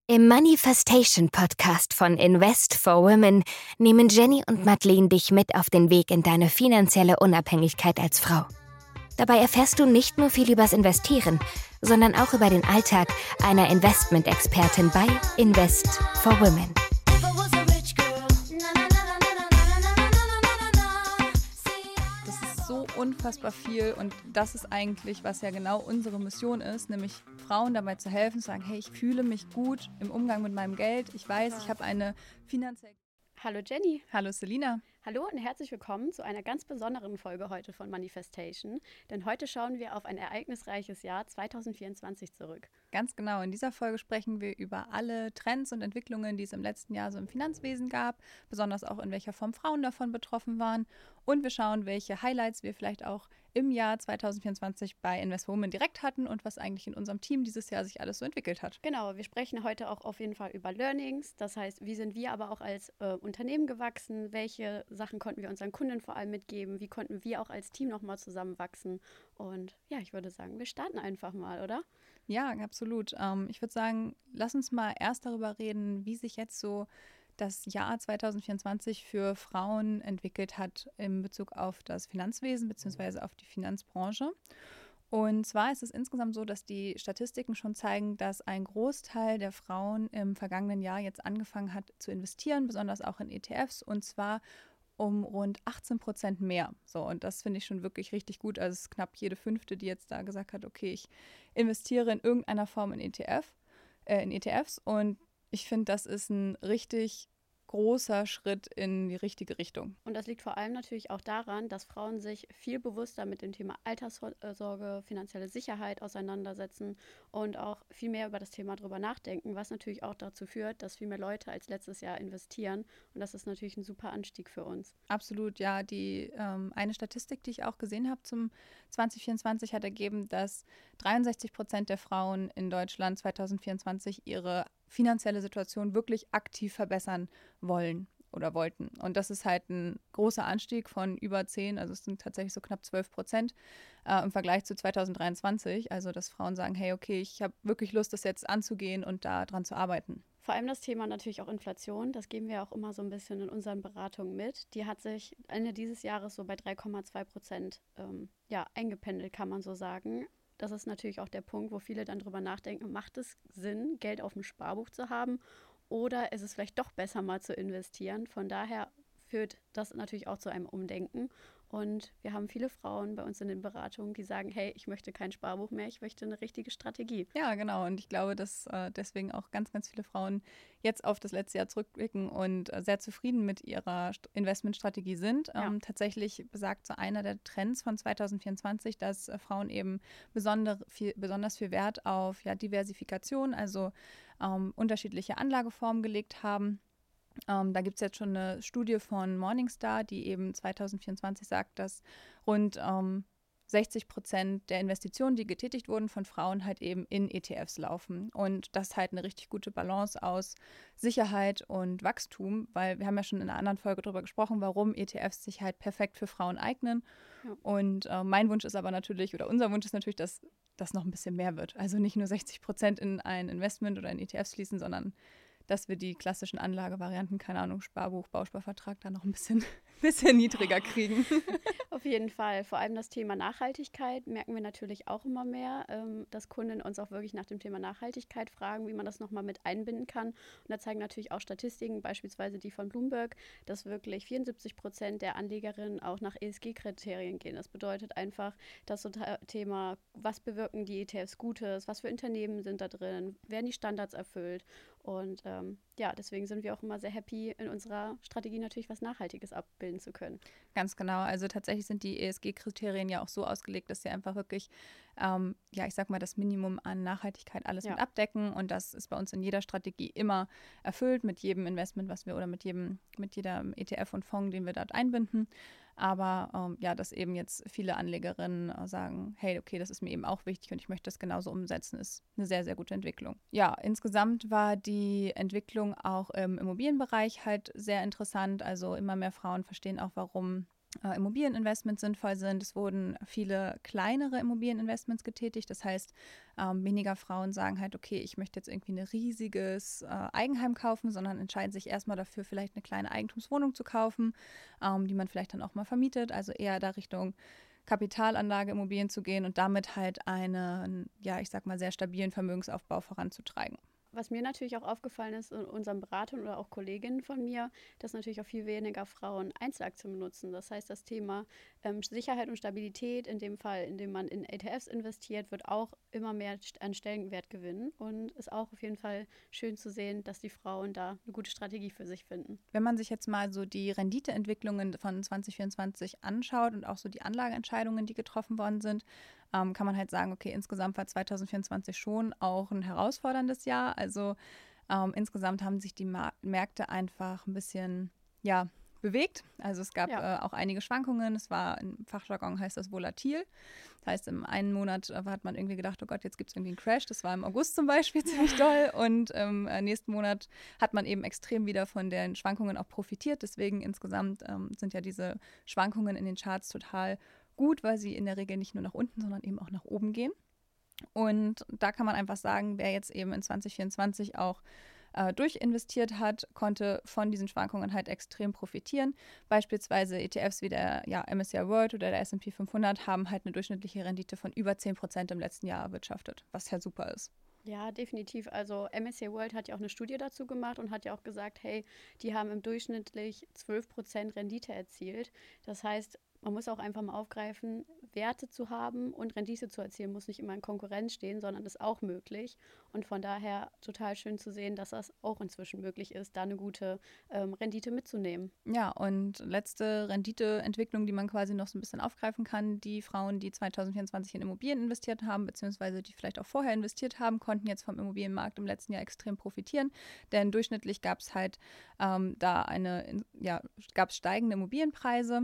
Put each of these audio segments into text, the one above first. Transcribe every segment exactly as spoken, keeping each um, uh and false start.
Im Manifestation Podcast von Invest for Women nehmen Jenny und Madeleine dich mit auf den Weg in deine finanzielle Unabhängigkeit als Frau. Dabei erfährst du nicht nur viel übers Investieren, sondern auch über den Alltag einer Investment-Expertin bei Invest for Women. So unfassbar viel und das ist eigentlich, was ja genau unsere Mission ist, nämlich Frauen dabei zu helfen, zu sagen, hey, ich fühle mich gut im Umgang mit meinem Geld, ich weiß, ich habe eine finanziell... Hallo Jenny. Hallo Selina. Hallo und herzlich willkommen zu einer ganz besonderen Folge heute von Manifestation, denn heute schauen wir auf ein ereignisreiches Jahr zwanzig vierundzwanzig zurück. Ganz genau, in dieser Folge sprechen wir über alle Trends und Entwicklungen, die es im letzten Jahr so im Finanzwesen gab, besonders auch in welcher Form Frauen davon betroffen waren, und wir schauen, welche Highlights wir vielleicht auch im Jahr zwanzig vierundzwanzig bei Invest for Women direkt hatten und was eigentlich in unserem Team dieses Jahr sich alles so entwickelt hat. Genau, wir sprechen heute auch auf jeden Fall über Learnings, das heißt, wie sind wir aber auch als äh, Unternehmen gewachsen, welche Sachen konnten wir unseren Kunden vor allem mitgeben, wie konnten wir auch als Team nochmal zusammenwachsen, und ja, ich würde sagen, wir starten einfach mal, oder? Ja, absolut. Ähm, ich würde sagen, lass uns mal erst darüber reden, wie sich jetzt so das Jahr zwanzig vierundzwanzig für Frauen entwickelt hat in Bezug auf das Finanzwesen bzw. auf die Finanzbranche. Und zwar ist es insgesamt so, dass die Statistiken schon zeigen, dass ein Großteil der Frauen im vergangenen Jahr jetzt angefangen hat zu investieren, besonders auch in E T Fs, und zwar um rund achtzehn Prozent mehr. So, und das finde ich schon wirklich richtig gut. Also es ist knapp jede Fünfte, die jetzt da gesagt hat, okay, ich investiere in irgendeiner Form in E T F, äh, in E T Fs, und ich finde, das ist ein richtig großer Schritt in die richtige Richtung. Und das liegt vor allem natürlich auch daran, dass Frauen sich viel bewusster mit dem Thema Altersvorsorge, finanzielle Sicherheit auseinandersetzen und auch viel mehr über das Thema drüber nachdenken, was natürlich auch dazu führt, dass viel mehr Leute als letztes Jahr investieren, und das ist natürlich ein super Anstieg für uns. Absolut, ja. Die ähm, eine Statistik, die ich auch gesehen habe zum zwanzig vierundzwanzig, hat ergeben, dass dreiundsechzig Prozent der Frauen in Deutschland zwanzig vierundzwanzig ihre finanzielle Situation wirklich aktiv verbessern wollen oder wollten. Und das ist halt ein großer Anstieg von über zehn, also es sind tatsächlich so knapp zwölf Prozent äh, im Vergleich zu zwanzig dreiundzwanzig. Also dass Frauen sagen, hey, okay, ich habe wirklich Lust, das jetzt anzugehen und da dran zu arbeiten. Vor allem das Thema natürlich auch Inflation, das geben wir auch immer so ein bisschen in unseren Beratungen mit. Die hat sich Ende dieses Jahres so bei drei Komma zwei Prozent ähm, ja, eingependelt, kann man so sagen. Das ist natürlich auch der Punkt, wo viele dann drüber nachdenken, macht es Sinn, Geld auf dem Sparbuch zu haben, oder ist es vielleicht doch besser, mal zu investieren? Von daher führt das natürlich auch zu einem Umdenken. Und wir haben viele Frauen bei uns in den Beratungen, die sagen, hey, ich möchte kein Sparbuch mehr, ich möchte eine richtige Strategie. Ja, genau. Und ich glaube, dass äh, deswegen auch ganz, ganz viele Frauen jetzt auf das letzte Jahr zurückblicken und äh, sehr zufrieden mit ihrer St- Investmentstrategie sind. Ja. Ähm, tatsächlich besagt so einer der Trends von zwanzig vierundzwanzig, dass äh, Frauen eben besonder viel, besonders viel Wert auf ja, Diversifikation, also ähm, unterschiedliche Anlageformen gelegt haben. Ähm, da gibt es jetzt schon eine Studie von Morningstar, die eben zwanzig vierundzwanzig sagt, dass rund ähm, sechzig Prozent der Investitionen, die getätigt wurden, von Frauen halt eben in E T Fs laufen. Und das ist halt eine richtig gute Balance aus Sicherheit und Wachstum, weil wir haben ja schon in einer anderen Folge darüber gesprochen, warum E T Fs sich halt perfekt für Frauen eignen. Ja. Und äh, mein Wunsch ist aber natürlich, oder unser Wunsch ist natürlich, dass das noch ein bisschen mehr wird. Also nicht nur sechzig Prozent in ein Investment oder in E T Fs fließen, sondern dass wir die klassischen Anlagevarianten, keine Ahnung, Sparbuch, Bausparvertrag, da noch ein bisschen, bisschen niedriger kriegen. Auf jeden Fall. Vor allem das Thema Nachhaltigkeit merken wir natürlich auch immer mehr, ähm, dass Kunden uns auch wirklich nach dem Thema Nachhaltigkeit fragen, wie man das nochmal mit einbinden kann. Und da zeigen natürlich auch Statistiken, beispielsweise die von Bloomberg, dass wirklich vierundsiebzig Prozent der Anlegerinnen auch nach E S G-Kriterien gehen. Das bedeutet einfach, dass so das Thema, was bewirken die E T Fs Gutes, was für Unternehmen sind da drin, werden die Standards erfüllt. Und ähm, ja, deswegen sind wir auch immer sehr happy, in unserer Strategie natürlich was Nachhaltiges abbilden zu können. Ganz genau. Also tatsächlich sind die E S G-Kriterien ja auch so ausgelegt, dass sie einfach wirklich, ähm, ja, ich sag mal, das Minimum an Nachhaltigkeit alles ja. mit abdecken. Und das ist bei uns in jeder Strategie immer erfüllt, mit jedem Investment, was wir oder mit jedem, mit jeder E T F und Fonds, den wir dort einbinden. Aber ähm, ja, dass eben jetzt viele Anlegerinnen äh, sagen, hey, okay, das ist mir eben auch wichtig und ich möchte das genauso umsetzen, ist eine sehr, sehr gute Entwicklung. Ja, insgesamt war die Entwicklung auch im Immobilienbereich halt sehr interessant. Also immer mehr Frauen verstehen auch, warum äh, Immobilieninvestments sinnvoll sind. Es wurden viele kleinere Immobilieninvestments getätigt. Das heißt, ähm, weniger Frauen sagen halt, okay, ich möchte jetzt irgendwie ein riesiges äh, Eigenheim kaufen, sondern entscheiden sich erstmal dafür, vielleicht eine kleine Eigentumswohnung zu kaufen, ähm, die man vielleicht dann auch mal vermietet. Also eher da Richtung Kapitalanlage, Immobilien zu gehen und damit halt einen, ja, ich sag mal, sehr stabilen Vermögensaufbau voranzutreiben. Was mir natürlich auch aufgefallen ist in unseren Beratern oder auch Kolleginnen von mir, dass natürlich auch viel weniger Frauen Einzelaktien benutzen. Das heißt, das Thema ähm, Sicherheit und Stabilität, in dem Fall, indem man in E T Fs investiert, wird auch immer mehr an Stellenwert gewinnen und ist auch auf jeden Fall schön zu sehen, dass die Frauen da eine gute Strategie für sich finden. Wenn man sich jetzt mal so die Renditeentwicklungen von zwanzig vierundzwanzig anschaut und auch so die Anlageentscheidungen, die getroffen worden sind, ähm, kann man halt sagen, okay, insgesamt war zwanzig vierundzwanzig schon auch ein herausforderndes Jahr. Also ähm, insgesamt haben sich die Mar- Märkte einfach ein bisschen, ja, bewegt. Also es gab ja. äh, auch einige Schwankungen. Es war, im Fachjargon heißt das volatil. Das heißt, im einen Monat äh, hat man irgendwie gedacht, oh Gott, jetzt gibt es irgendwie einen Crash. Das war im August zum Beispiel ziemlich doll. Und im äh, nächsten Monat hat man eben extrem wieder von den Schwankungen auch profitiert. Deswegen insgesamt ähm, sind ja diese Schwankungen in den Charts total gut, weil sie in der Regel nicht nur nach unten, sondern eben auch nach oben gehen. Und da kann man einfach sagen, wer jetzt eben in zwanzig vierundzwanzig auch äh, durchinvestiert hat, konnte von diesen Schwankungen halt extrem profitieren. Beispielsweise E T Fs wie der ja, M S C I World oder der S and P fünfhundert haben halt eine durchschnittliche Rendite von über zehn Prozent im letzten Jahr erwirtschaftet, was ja super ist. Ja, definitiv. Also M S C I World hat ja auch eine Studie dazu gemacht und hat ja auch gesagt, hey, die haben im durchschnittlich zwölf Prozent Rendite erzielt. Das heißt, man muss auch einfach mal aufgreifen, Werte zu haben und Rendite zu erzielen, muss nicht immer in Konkurrenz stehen, sondern ist auch möglich. Und von daher total schön zu sehen, dass das auch inzwischen möglich ist, da eine gute ähm, Rendite mitzunehmen. Ja, und letzte Renditeentwicklung, die man quasi noch so ein bisschen aufgreifen kann, die Frauen, die zwanzig vierundzwanzig in Immobilien investiert haben, beziehungsweise die vielleicht auch vorher investiert haben, konnten jetzt vom Immobilienmarkt im letzten Jahr extrem profitieren, denn durchschnittlich gab es halt ähm, da eine, ja, gab es steigende Immobilienpreise.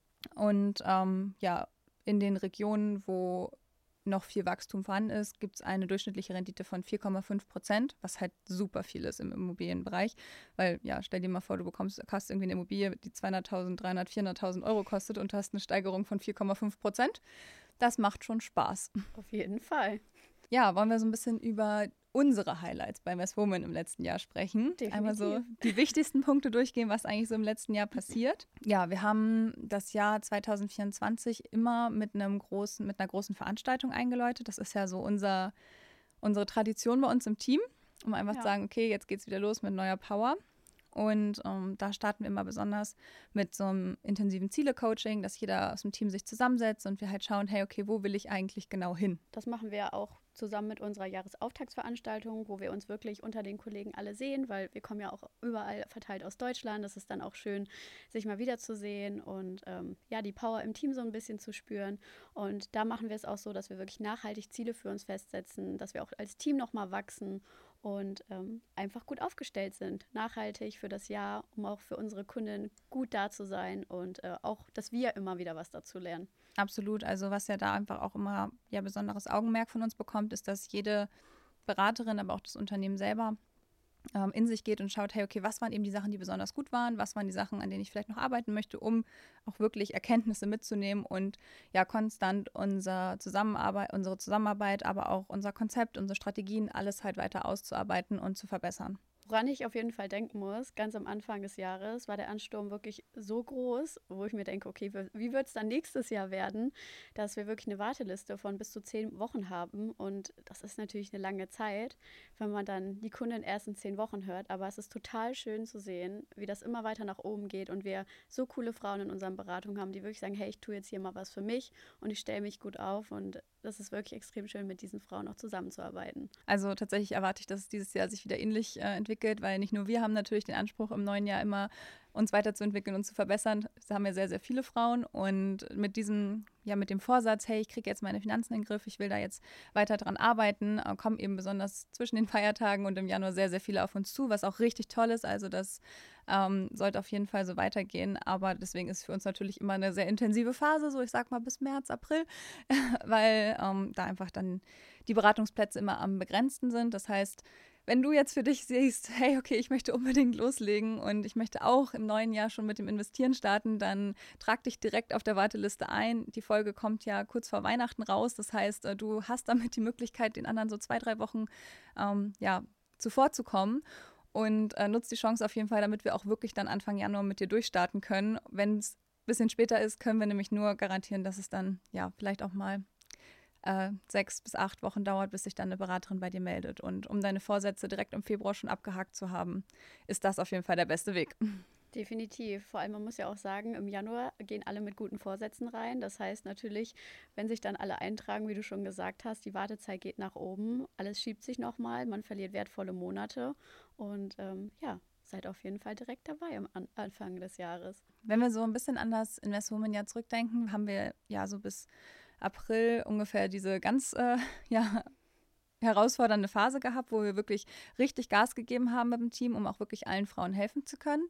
Und ähm, ja, in den Regionen, wo noch viel Wachstum vorhanden ist, gibt es eine durchschnittliche Rendite von vier Komma fünf Prozent, was halt super viel ist im Immobilienbereich. Weil, ja, stell dir mal vor, du bekommst, hast irgendwie eine Immobilie, die zweihunderttausend, dreihunderttausend, vierhunderttausend Euro kostet und du hast eine Steigerung von vier Komma fünf Prozent. Das macht schon Spaß. Auf jeden Fall. Ja, wollen wir so ein bisschen über unsere Highlights bei Miss Woman im letzten Jahr sprechen. Definitiv. Einmal so die wichtigsten Punkte durchgehen, was eigentlich so im letzten Jahr passiert. Ja, wir haben das Jahr zwanzig vierundzwanzig immer mit einem großen, mit einer großen Veranstaltung eingeläutet. Das ist ja so unser, unsere Tradition bei uns im Team, um einfach ja. zu sagen, okay, jetzt geht's wieder los mit neuer Power. Und ähm, da starten wir immer besonders mit so einem intensiven Ziele-Coaching, dass jeder aus dem Team sich zusammensetzt und wir halt schauen, hey, okay, wo will ich eigentlich genau hin? Das machen wir auch zusammen mit unserer Jahresauftaktsveranstaltung, wo wir uns wirklich unter den Kollegen alle sehen, weil wir kommen ja auch überall verteilt aus Deutschland. Das ist dann auch schön, sich mal wiederzusehen und ähm, ja, die Power im Team so ein bisschen zu spüren. Und da machen wir es auch so, dass wir wirklich nachhaltig Ziele für uns festsetzen, dass wir auch als Team nochmal wachsen und ähm, einfach gut aufgestellt sind, nachhaltig für das Jahr, um auch für unsere Kunden gut da zu sein und äh, auch, dass wir immer wieder was dazu lernen. Absolut, also was ja da einfach auch immer ja besonderes Augenmerk von uns bekommt, ist, dass jede Beraterin, aber auch das Unternehmen selber ähm, in sich geht und schaut, hey, okay, was waren eben die Sachen, die besonders gut waren, was waren die Sachen, an denen ich vielleicht noch arbeiten möchte, um auch wirklich Erkenntnisse mitzunehmen und ja konstant unser Zusammenarbeit, unsere Zusammenarbeit, aber auch unser Konzept, unsere Strategien, alles halt weiter auszuarbeiten und zu verbessern. Woran ich auf jeden Fall denken muss, ganz am Anfang des Jahres war der Ansturm wirklich so groß, wo ich mir denke, okay, wie wird es dann nächstes Jahr werden, dass wir wirklich eine Warteliste von bis zu zehn Wochen haben und das ist natürlich eine lange Zeit, wenn man dann die Kunden erst in zehn Wochen hört, aber es ist total schön zu sehen, wie das immer weiter nach oben geht und wir so coole Frauen in unseren Beratungen haben, die wirklich sagen, hey, ich tue jetzt hier mal was für mich und ich stelle mich gut auf und das ist wirklich extrem schön, mit diesen Frauen auch zusammenzuarbeiten. Also tatsächlich erwarte ich, dass es dieses Jahr sich wieder ähnlich äh, entwickelt, weil nicht nur wir haben natürlich den Anspruch, im neuen Jahr immer uns weiterzuentwickeln und zu verbessern. Das haben ja sehr, sehr viele Frauen und mit diesem, ja, mit dem Vorsatz, hey, ich kriege jetzt meine Finanzen in den Griff, ich will da jetzt weiter dran arbeiten, äh, kommen eben besonders zwischen den Feiertagen und im Januar sehr, sehr viele auf uns zu, was auch richtig toll ist. Also das ähm, sollte auf jeden Fall so weitergehen, aber deswegen ist für uns natürlich immer eine sehr intensive Phase, so ich sag mal bis März, April, weil ähm, da einfach dann die Beratungsplätze immer am begrenzten sind. Das heißt, wenn du jetzt für dich siehst, hey, okay, ich möchte unbedingt loslegen und ich möchte auch im neuen Jahr schon mit dem Investieren starten, dann trag dich direkt auf der Warteliste ein. Die Folge kommt ja kurz vor Weihnachten raus. Das heißt, du hast damit die Möglichkeit, den anderen so zwei, drei Wochen ähm, ja, zuvorzukommen und äh, nutzt die Chance auf jeden Fall, damit wir auch wirklich dann Anfang Januar mit dir durchstarten können. Wenn es ein bisschen später ist, können wir nämlich nur garantieren, dass es dann ja vielleicht auch mal Äh, sechs bis acht Wochen dauert, bis sich dann eine Beraterin bei dir meldet. Und um deine Vorsätze direkt im Februar schon abgehakt zu haben, ist das auf jeden Fall der beste Weg. Definitiv. Vor allem, man muss ja auch sagen, im Januar gehen alle mit guten Vorsätzen rein. Das heißt natürlich, wenn sich dann alle eintragen, wie du schon gesagt hast, die Wartezeit geht nach oben, alles schiebt sich nochmal, man verliert wertvolle Monate und ähm, ja, seid auf jeden Fall direkt dabei am An- Anfang des Jahres. Wenn wir so ein bisschen an das Investwoman-Jahr zurückdenken, haben wir ja so bis April ungefähr diese ganz äh, ja, herausfordernde Phase gehabt, wo wir wirklich richtig Gas gegeben haben mit dem Team, um auch wirklich allen Frauen helfen zu können.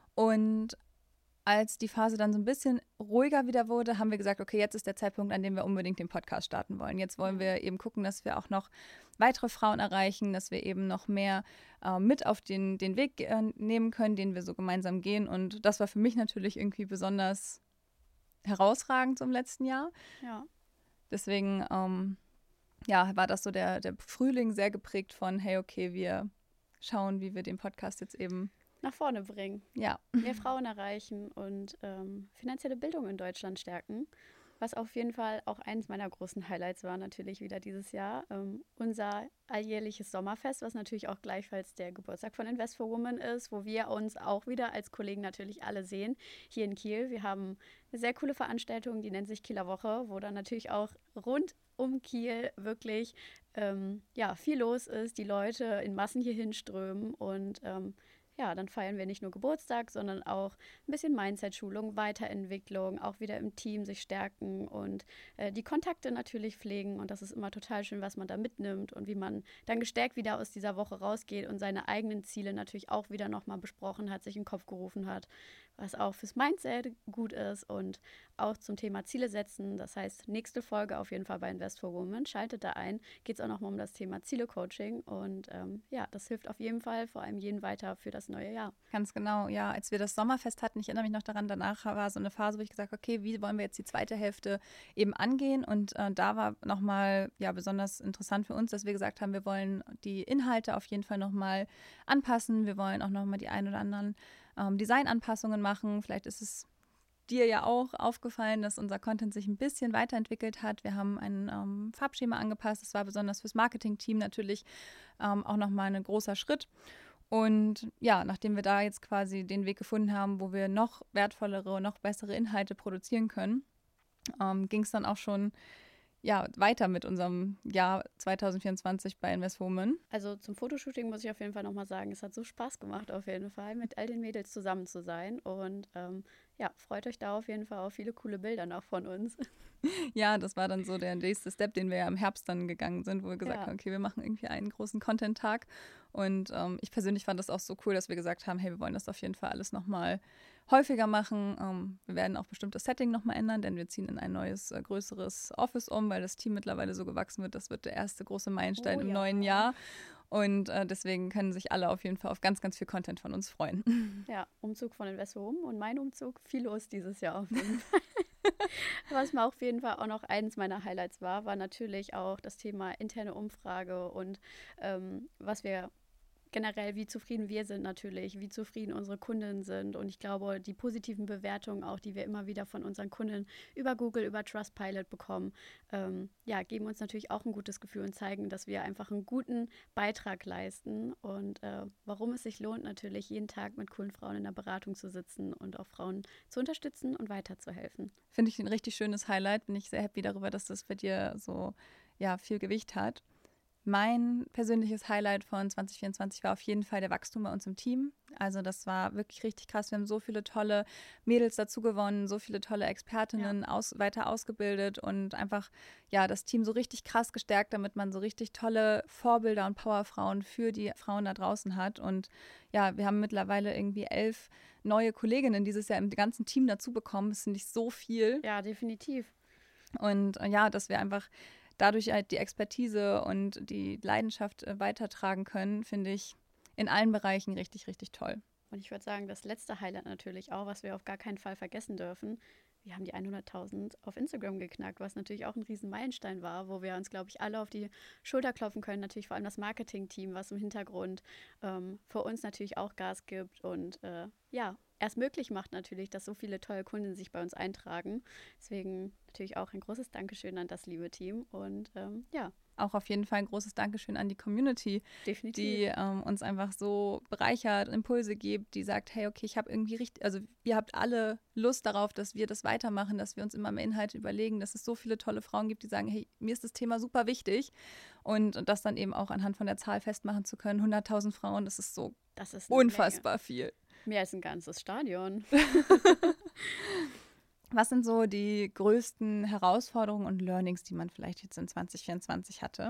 Und als die Phase dann so ein bisschen ruhiger wieder wurde, haben wir gesagt, okay, jetzt ist der Zeitpunkt, an dem wir unbedingt den Podcast starten wollen. Jetzt wollen wir eben gucken, dass wir auch noch weitere Frauen erreichen, dass wir eben noch mehr äh, mit auf den, den Weg äh, nehmen können, den wir so gemeinsam gehen. Und das war für mich natürlich irgendwie besonders herausragend so im letzten Jahr. Ja. Deswegen ähm, ja, war das so der, der Frühling sehr geprägt von, hey, okay, wir schauen, wie wir den Podcast jetzt eben nach vorne bringen, ja. mehr Frauen erreichen und ähm, finanzielle Bildung in Deutschland stärken. Was auf jeden Fall auch eines meiner großen Highlights war, natürlich wieder dieses Jahr. Ähm, unser alljährliches Sommerfest, was natürlich auch gleichfalls der Geburtstag von Invest for Women ist, wo wir uns auch wieder als Kollegen natürlich alle sehen, hier in Kiel. Wir haben eine sehr coole Veranstaltung, die nennt sich Kieler Woche, wo dann natürlich auch rund um Kiel wirklich ähm, ja, viel los ist, die Leute in Massen hier hinströmen und ähm, ja, dann feiern wir nicht nur Geburtstag, sondern auch ein bisschen Mindset-Schulung, Weiterentwicklung, auch wieder im Team sich stärken und äh, die Kontakte natürlich pflegen. Und das ist immer total schön, was man da mitnimmt und wie man dann gestärkt wieder aus dieser Woche rausgeht und seine eigenen Ziele natürlich auch wieder nochmal besprochen hat, sich in den Kopf gerufen hat, was auch fürs Mindset gut ist und auch zum Thema Ziele setzen. Das heißt, nächste Folge auf jeden Fall bei Invest for Women. Schaltet da ein, geht es auch nochmal um das Thema Ziele-Coaching und ähm, ja, das hilft auf jeden Fall vor allem jeden weiter für das neue Jahr. Ganz genau, ja. Als wir das Sommerfest hatten, ich erinnere mich noch daran, danach war so eine Phase, wo ich gesagt habe, okay, wie wollen wir jetzt die zweite Hälfte eben angehen? Und äh, da war nochmal ja, besonders interessant für uns, dass wir gesagt haben, wir wollen die Inhalte auf jeden Fall nochmal anpassen. Wir wollen auch nochmal die ein oder anderen ähm, Designanpassungen machen. Vielleicht ist es dir ja auch aufgefallen, dass unser Content sich ein bisschen weiterentwickelt hat. Wir haben ein ähm, Farbschema angepasst. Das war besonders fürs Marketing-Team natürlich ähm, auch nochmal ein großer Schritt. Und ja, nachdem wir da jetzt quasi den Weg gefunden haben, wo wir noch wertvollere, noch bessere Inhalte produzieren können, ähm, ging es dann auch schon ja, weiter mit unserem Jahr zwanzig vierundzwanzig bei Invest for Women. Also zum Fotoshooting muss ich auf jeden Fall nochmal sagen, es hat so Spaß gemacht auf jeden Fall, mit all den Mädels zusammen zu sein und ähm, ja, freut euch da auf jeden Fall auf viele coole Bilder noch von uns. Ja, das war dann so der nächste Step, den wir ja im Herbst dann gegangen sind, wo wir gesagt Ja. haben, okay, wir machen irgendwie einen großen Content-Tag. Und ähm, ich persönlich fand das auch so cool, dass wir gesagt haben, hey, wir wollen das auf jeden Fall alles nochmal häufiger machen. Ähm, wir werden auch bestimmt das Setting nochmal ändern, denn wir ziehen in ein neues, äh, größeres Office um, weil das Team mittlerweile so gewachsen wird. Das wird der erste große Meilenstein Oh, im ja. neuen Jahr. Und äh, deswegen können sich alle auf jeden Fall auf ganz, ganz viel Content von uns freuen. Ja, Umzug von Invest for Women und mein Umzug, viel los dieses Jahr auf jeden Fall. Was mir auf jeden Fall auch noch eines meiner Highlights war, war natürlich auch das Thema interne Umfrage und ähm, was wir generell, wie zufrieden wir sind natürlich, wie zufrieden unsere Kunden sind. Und ich glaube, die positiven Bewertungen auch, die wir immer wieder von unseren Kunden über Google, über Trustpilot bekommen, ähm, ja, geben uns natürlich auch ein gutes Gefühl und zeigen, dass wir einfach einen guten Beitrag leisten und äh, warum es sich lohnt, natürlich jeden Tag mit coolen Frauen in der Beratung zu sitzen und auch Frauen zu unterstützen und weiterzuhelfen. Finde ich ein richtig schönes Highlight. Bin ich sehr happy darüber, dass das bei dir so ja, viel Gewicht hat. Mein persönliches Highlight von zwanzig vierundzwanzig war auf jeden Fall der Wachstum bei uns im Team. Also das war wirklich richtig krass. Wir haben so viele tolle Mädels dazu gewonnen, so viele tolle Expertinnen Ja. aus, weiter ausgebildet und einfach ja das Team so richtig krass gestärkt, damit man so richtig tolle Vorbilder und Powerfrauen für die Frauen da draußen hat. Und ja, wir haben mittlerweile irgendwie elf neue Kolleginnen dieses Jahr im ganzen Team dazu bekommen. Das finde ich so viel. Ja, definitiv. Und äh, ja, dass wir einfach dadurch halt die Expertise und die Leidenschaft äh, weitertragen können, finde ich in allen Bereichen richtig, richtig toll. Und ich würde sagen, das letzte Highlight natürlich auch, was wir auf gar keinen Fall vergessen dürfen, wir haben die hunderttausend auf Instagram geknackt, was natürlich auch ein riesen Meilenstein war, wo wir uns, glaube ich, alle auf die Schulter klopfen können. Natürlich vor allem das Marketing-Team, was im Hintergrund ähm, für uns natürlich auch Gas gibt und äh, ja, erst möglich macht natürlich, dass so viele tolle Kunden sich bei uns eintragen. Deswegen natürlich auch ein großes Dankeschön an das liebe Team und ähm, ja. Auch auf jeden Fall ein großes Dankeschön an die Community, Definitiv. die ähm, uns einfach so bereichert, Impulse gibt, die sagt, hey, okay, ich habe irgendwie richtig, also ihr habt alle Lust darauf, dass wir das weitermachen, dass wir uns immer mehr Inhalte überlegen, dass es so viele tolle Frauen gibt, die sagen, hey, mir ist das Thema super wichtig und, und das dann eben auch anhand von der Zahl festmachen zu können, hunderttausend Frauen, das ist so das ist eine unfassbar Menge. viel. Mehr als ein ganzes Stadion. Was sind so die größten Herausforderungen und Learnings, die man vielleicht jetzt in zwanzig vierundzwanzig hatte?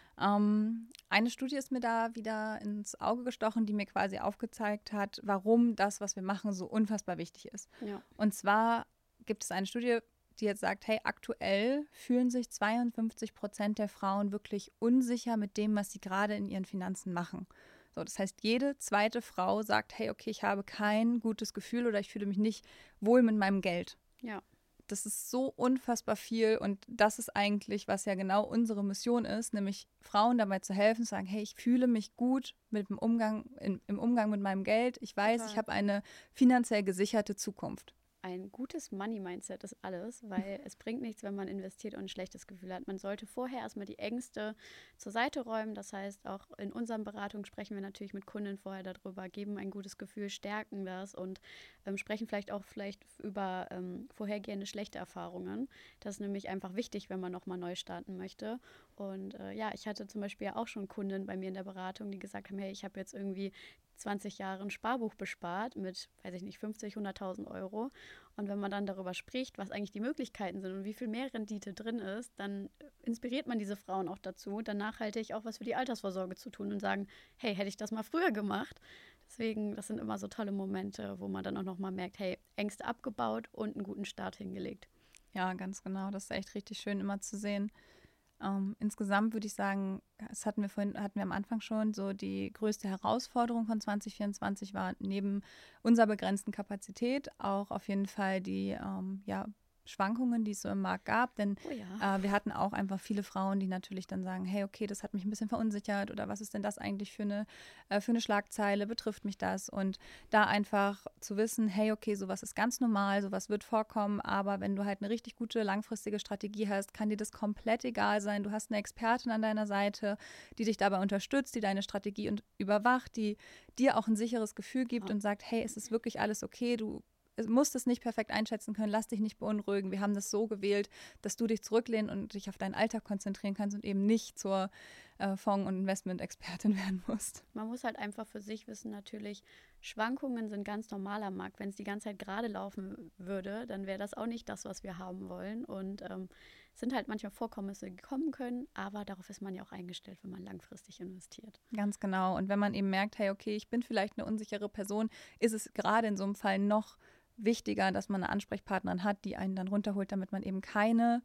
Ähm, eine Studie ist mir da wieder ins Auge gestochen, die mir quasi aufgezeigt hat, warum das, was wir machen, so unfassbar wichtig ist. Ja. Und zwar gibt es eine Studie, die jetzt sagt, hey, aktuell fühlen sich zweiundfünfzig Prozent der Frauen wirklich unsicher mit dem, was sie gerade in ihren Finanzen machen. So, das heißt, jede zweite Frau sagt, hey, okay, ich habe kein gutes Gefühl oder ich fühle mich nicht wohl mit meinem Geld. Ja. Das ist so unfassbar viel und das ist eigentlich, was ja genau unsere Mission ist, nämlich Frauen dabei zu helfen, zu sagen, hey, ich fühle mich gut mit dem Umgang, in, im Umgang mit meinem Geld. Ich weiß, Total. ich habe eine finanziell gesicherte Zukunft. Ein gutes Money-Mindset ist alles, weil es bringt nichts, wenn man investiert und ein schlechtes Gefühl hat. Man sollte vorher erstmal die Ängste zur Seite räumen. Das heißt, auch in unseren Beratungen sprechen wir natürlich mit Kunden vorher darüber, geben ein gutes Gefühl, stärken das und ähm, sprechen vielleicht auch vielleicht über ähm, vorhergehende schlechte Erfahrungen. Das ist nämlich einfach wichtig, wenn man nochmal neu starten möchte. Und äh, ja, ich hatte zum Beispiel auch schon Kunden bei mir in der Beratung, die gesagt haben, hey, ich habe jetzt irgendwie zwanzig Jahre ein Sparbuch bespart mit, weiß ich nicht, fünfzig, hunderttausend Euro. Und wenn man dann darüber spricht, was eigentlich die Möglichkeiten sind und wie viel mehr Rendite drin ist, dann inspiriert man diese Frauen auch dazu, dann nachhaltig auch was für die Altersvorsorge zu tun und sagen, hey, hätte ich das mal früher gemacht. Deswegen, das sind immer so tolle Momente, wo man dann auch nochmal merkt, hey, Ängste abgebaut und einen guten Start hingelegt. Ja, ganz genau. Das ist echt richtig schön immer zu sehen. Um, insgesamt würde ich sagen, das hatten wir vorhin, hatten wir am Anfang schon, so die größte Herausforderung von zwanzig vierundzwanzig war neben unserer begrenzten Kapazität auch auf jeden Fall die ähm, ja, Schwankungen, die es so im Markt gab, denn oh ja. äh, wir hatten auch einfach viele Frauen, die natürlich dann sagen, hey, okay, das hat mich ein bisschen verunsichert oder was ist denn das eigentlich für eine, äh, für eine Schlagzeile, betrifft mich das? Und da einfach zu wissen, hey, okay, sowas ist ganz normal, sowas wird vorkommen, aber wenn du halt eine richtig gute langfristige Strategie hast, kann dir das komplett egal sein. Du hast eine Expertin an deiner Seite, die dich dabei unterstützt, die deine Strategie und überwacht, die dir auch ein sicheres Gefühl gibt ja. und sagt, hey, es ist wirklich alles okay, du musst es nicht perfekt einschätzen können, lass dich nicht beunruhigen. Wir haben das so gewählt, dass du dich zurücklehnen und dich auf deinen Alltag konzentrieren kannst und eben nicht zur äh, Fonds- und Investment-Expertin werden musst. Man muss halt einfach für sich wissen, natürlich, Schwankungen sind ganz normal am Markt. Wenn es die ganze Zeit gerade laufen würde, dann wäre das auch nicht das, was wir haben wollen. Und ähm, es sind halt manchmal Vorkommnisse, die kommen können, aber darauf ist man ja auch eingestellt, wenn man langfristig investiert. Ganz genau. Und wenn man eben merkt, hey, okay, ich bin vielleicht eine unsichere Person, ist es gerade in so einem Fall noch wichtiger, dass man eine Ansprechpartnerin hat, die einen dann runterholt, damit man eben keine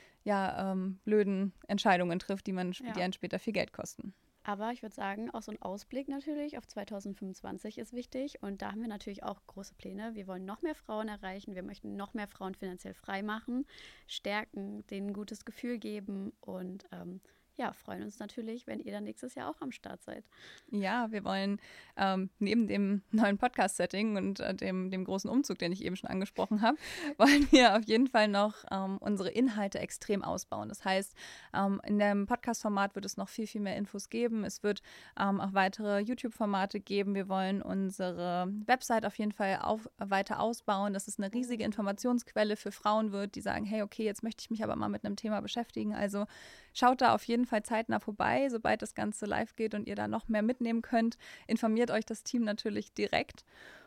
ja, ähm, blöden Entscheidungen trifft, die, man, Ja. die einen später viel Geld kosten. Aber ich würde sagen, auch so ein Ausblick natürlich auf zwanzig fünfundzwanzig ist wichtig. Und da haben wir natürlich auch große Pläne. Wir wollen noch mehr Frauen erreichen. Wir möchten noch mehr Frauen finanziell frei machen, stärken, denen ein gutes Gefühl geben und ähm, ja, freuen uns natürlich, wenn ihr dann nächstes Jahr auch am Start seid. Ja, wir wollen ähm, neben dem neuen Podcast-Setting und äh, dem, dem großen Umzug, den ich eben schon angesprochen habe, wollen wir auf jeden Fall noch ähm, unsere Inhalte extrem ausbauen. Das heißt, ähm, in dem Podcast-Format wird es noch viel, viel mehr Infos geben. Es wird ähm, auch weitere YouTube-Formate geben. Wir wollen unsere Website auf jeden Fall auf, weiter ausbauen, dass es eine riesige Informationsquelle für Frauen wird, die sagen, hey, okay, jetzt möchte ich mich aber mal mit einem Thema beschäftigen. Also schaut da auf jeden Fall zeitnah vorbei, sobald das Ganze live geht und ihr da noch mehr mitnehmen könnt. Informiert euch das Team natürlich direkt.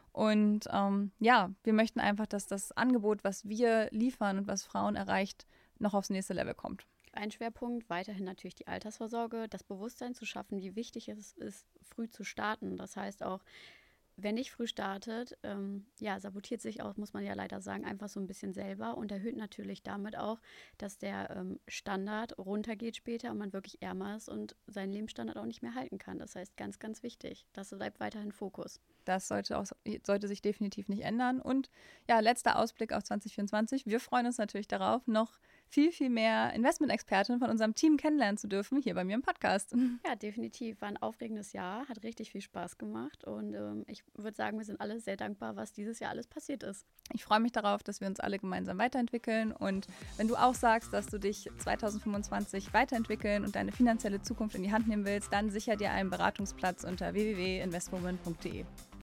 Und ähm, ja, wir möchten einfach, dass das Angebot, was wir liefern und was Frauen erreicht, noch aufs nächste Level kommt. Ein Schwerpunkt, weiterhin natürlich die Altersvorsorge, das Bewusstsein zu schaffen, wie wichtig es ist, früh zu starten. Das heißt auch, wer nicht früh startet, ähm, ja, sabotiert sich auch, muss man ja leider sagen, einfach so ein bisschen selber und erhöht natürlich damit auch, dass der ähm, Standard runtergeht später und man wirklich ärmer ist und seinen Lebensstandard auch nicht mehr halten kann. Das heißt, ganz, ganz wichtig, das bleibt weiterhin Fokus. Das sollte, auch, sollte sich definitiv nicht ändern. Und ja, letzter Ausblick auf zwanzig vierundzwanzig. Wir freuen uns natürlich darauf, noch viel, viel mehr Investment-Experten von unserem Team kennenlernen zu dürfen, hier bei mir im Podcast. Ja, definitiv. War ein aufregendes Jahr, hat richtig viel Spaß gemacht und ähm, ich würde sagen, wir sind alle sehr dankbar, was dieses Jahr alles passiert ist. Ich freue mich darauf, dass wir uns alle gemeinsam weiterentwickeln und wenn du auch sagst, dass du dich zwanzig fünfundzwanzig weiterentwickeln und deine finanzielle Zukunft in die Hand nehmen willst, dann sicher dir einen Beratungsplatz unter w w w punkt investwoman punkt d e.